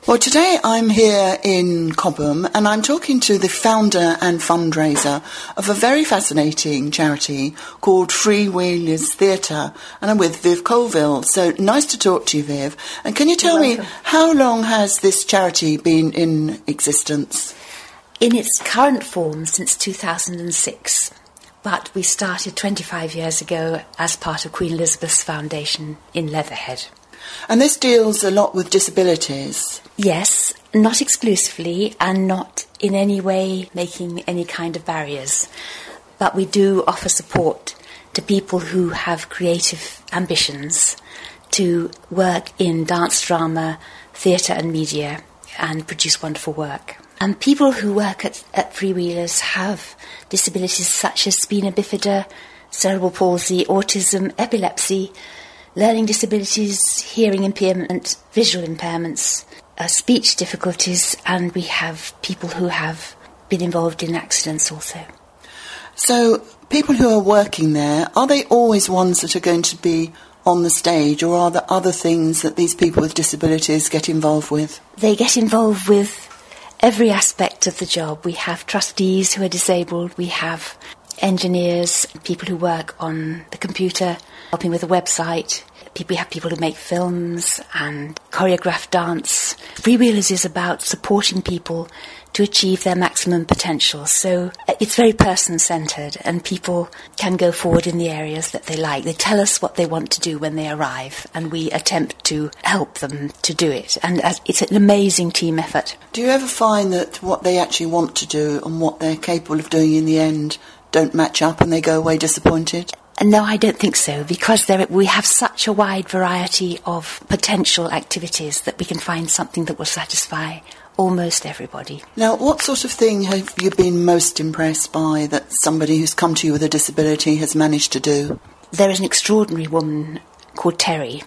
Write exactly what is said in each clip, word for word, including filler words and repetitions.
Well, today I'm here in Cobham and I'm talking to the founder and fundraiser of a very fascinating charity called Freewheelers Theatre, and I'm with Viv Colville. So nice to talk to you, Viv. And can you tell me, how long has this charity been in existence? In its current form since two thousand six, but we started twenty-five years ago as part of Queen Elizabeth's Foundation in Leatherhead. And this deals a lot with disabilities. Yes, not exclusively and not in any way making any kind of barriers. But we do offer support to people who have creative ambitions to work in dance, drama, theatre and media and produce wonderful work. And people who work at, at Freewheelers have disabilities such as spina bifida, cerebral palsy, autism, epilepsy, learning disabilities, hearing impairment, visual impairments, uh, speech difficulties, and we have people who have been involved in accidents also. So people who are working there, are they always ones that are going to be on the stage, or are there other things that these people with disabilities get involved with? They get involved with every aspect of the job. We have trustees who are disabled, we have engineers, people who work on the computer, helping with the website. We have people who make films and choreograph dance. Freewheelers is about supporting people to achieve their maximum potential. So it's very person-centred and people can go forward in the areas that they like. They tell us what they want to do when they arrive and we attempt to help them to do it. And it's an amazing team effort. Do you ever find that what they actually want to do and what they're capable of doing in the end don't match up and they go away disappointed? No, I don't think so, because there, we have such a wide variety of potential activities that we can find something that will satisfy almost everybody. Now, what sort of thing have you been most impressed by that somebody who's come to you with a disability has managed to do? There is an extraordinary woman called Terry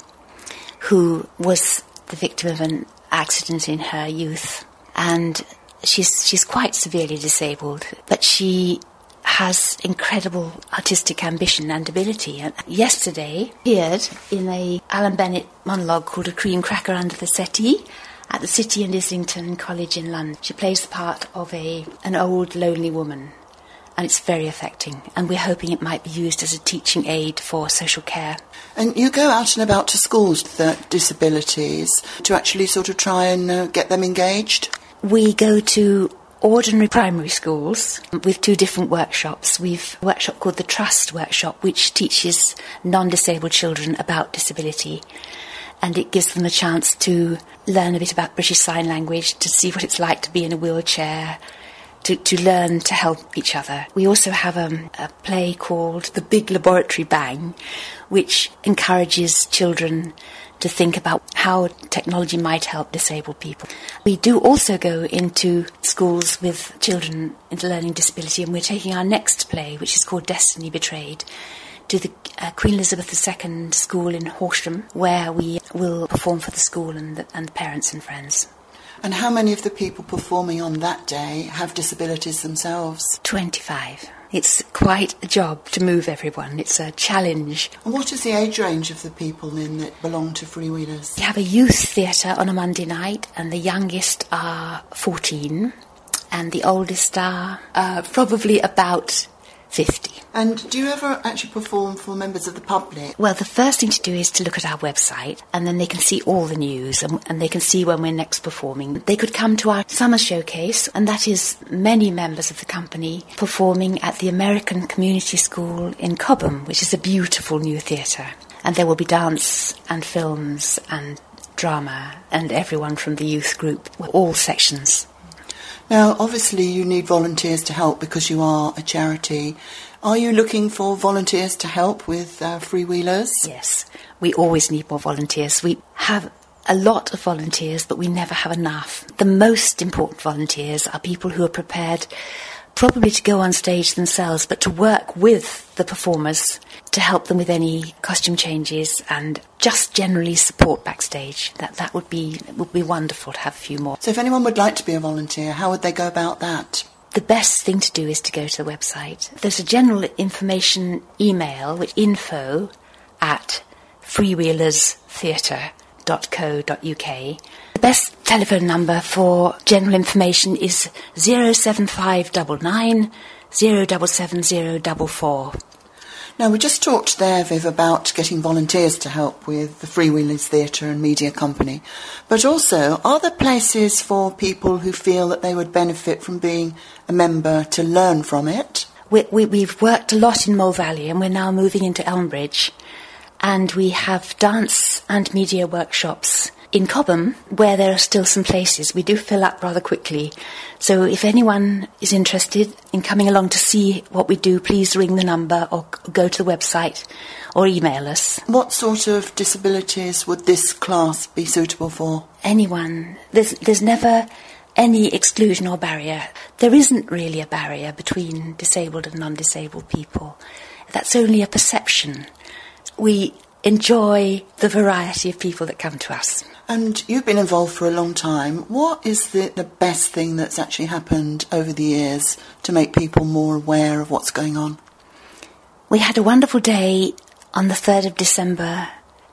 who was the victim of an accident in her youth, and she's she's quite severely disabled, but she has incredible artistic ambition and ability. And yesterday appeared in a Alan Bennett monologue called A Cream Cracker Under the Settee at the City and Islington College in London. She plays the part of a an old lonely woman, and it's very affecting, and we're hoping it might be used as a teaching aid for social care. And you go out and about to schools with disabilities to actually sort of try and uh, get them engaged? We go to ordinary primary schools with two different workshops. We've a workshop called the Trust Workshop, which teaches non-disabled children about disability, and it gives them a chance to learn a bit about British Sign Language, to see what it's like to be in a wheelchair, to, to learn to help each other. We also have um, a play called The Big Laboratory Bang, which encourages children to think about how technology might help disabled people. We do also go into schools with children with learning disability, and we're taking our next play, which is called Destiny Betrayed, to the uh, Queen Elizabeth the Second School in Horsham, where we will perform for the school and the, and the parents and friends. And how many of the people performing on that day have disabilities themselves? twenty-five. It's quite a job to move everyone. It's a challenge. And what is the age range of the people then that belong to Freewheelers? We have a youth theatre on a Monday night, and the youngest are fourteen, and the oldest are uh, probably about fifty. And do you ever actually perform for members of the public? Well, the first thing to do is to look at our website, and then they can see all the news, and, and they can see when we're next performing. They could come to our summer showcase, and that is many members of the company performing at the American Community School in Cobham, which is a beautiful new theatre. And there will be dance and films and drama, and everyone from the youth group, all sections. Now, obviously you need volunteers to help because you are a charity. Are you looking for volunteers to help with uh, Freewheelers? Yes, we always need more volunteers. We have a lot of volunteers, but we never have enough. The most important volunteers are people who are prepared probably to go on stage themselves, but to work with the performers to help them with any costume changes and just generally support backstage. That that would be would be wonderful to have a few more. So if anyone would like to be a volunteer, how would they go about that? The best thing to do is to go to the website. There's a general information email, which info at freewheelerstheatre dot co dot uk. The best telephone number for general information is zero seven five nine nine zero seven seven zero four four. Now, we just talked there, Viv, about getting volunteers to help with the Freewheelers Theatre and Media Company. But also, are there places for people who feel that they would benefit from being a member to learn from it? We, we, we've worked a lot in Mole Valley, and we're now moving into Elmbridge. And we have dance and media workshops in Cobham, where there are still some places. We do fill up rather quickly. So if anyone is interested in coming along to see what we do, please ring the number or go to the website or email us. What sort of disabilities would this class be suitable for? Anyone. There's, there's never any exclusion or barrier. There isn't really a barrier between disabled and non-disabled people. That's only a perception. We enjoy the variety of people that come to us. And you've been involved for a long time. What is the, the best thing that's actually happened over the years to make people more aware of what's going on? We had a wonderful day on the third of December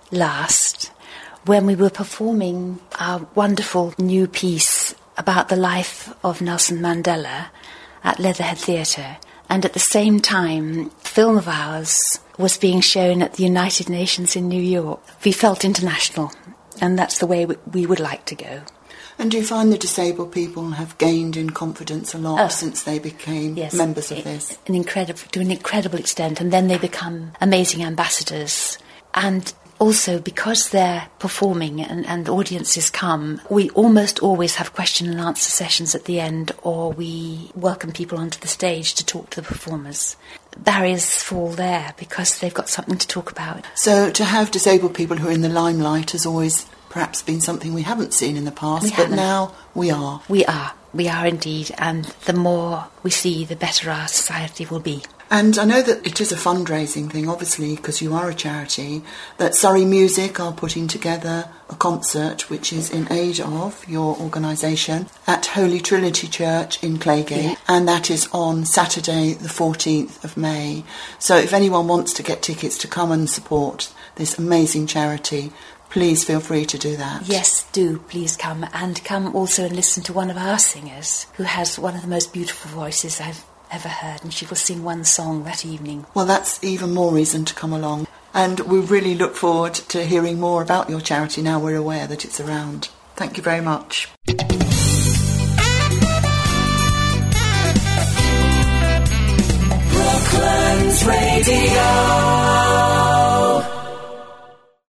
last when we were performing our wonderful new piece about the life of Nelson Mandela at Leatherhead Theatre. And at the same time, a film of ours was being shown at the United Nations in New York. We felt international. And that's the way we would like to go. And do you find the disabled people have gained in confidence a lot oh, since they became yes, members of this? An incredible, to an incredible extent, and then they become amazing ambassadors. And also, because they're performing and, and audiences come, we almost always have question and answer sessions at the end, or we welcome people onto the stage to talk to the performers. Barriers fall there because they've got something to talk about. So to have disabled people who are in the limelight has always perhaps been something we haven't seen in the past, we but haven't. Now we are. We are. We are indeed, and the more we see, the better our society will be. And I know that it is a fundraising thing, obviously, because you are a charity, that Surrey Music are putting together a concert which is in aid of your organisation at Holy Trinity Church in Claygate, yeah. And that is on Saturday the fourteenth of May. So if anyone wants to get tickets to come and support this amazing charity, please feel free to do that. Yes, do. Please come. And come also and listen to one of our singers, who has one of the most beautiful voices I've ever heard, and she will sing one song that evening. Well, that's even more reason to come along. And we really look forward to hearing more about your charity now we're aware that it's around. Thank you very much. Brooklands Radio.